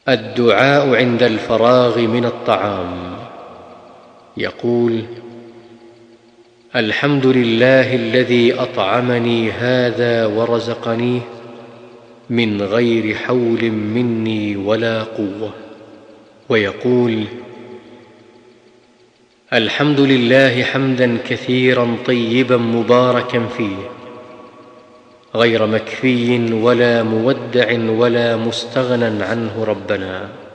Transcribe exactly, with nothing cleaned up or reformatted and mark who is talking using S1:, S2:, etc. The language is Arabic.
S1: الدعاء عند الفراغ من الطعام. يقول: الحمد لله الذي أطعمني هذا ورزقنيه من غير حول مني ولا قوة. ويقول: الحمد لله حمدا كثيرا طيبا مباركا فيه، غير مكفي ولا مودع ولا مستغنى عنه ربنا.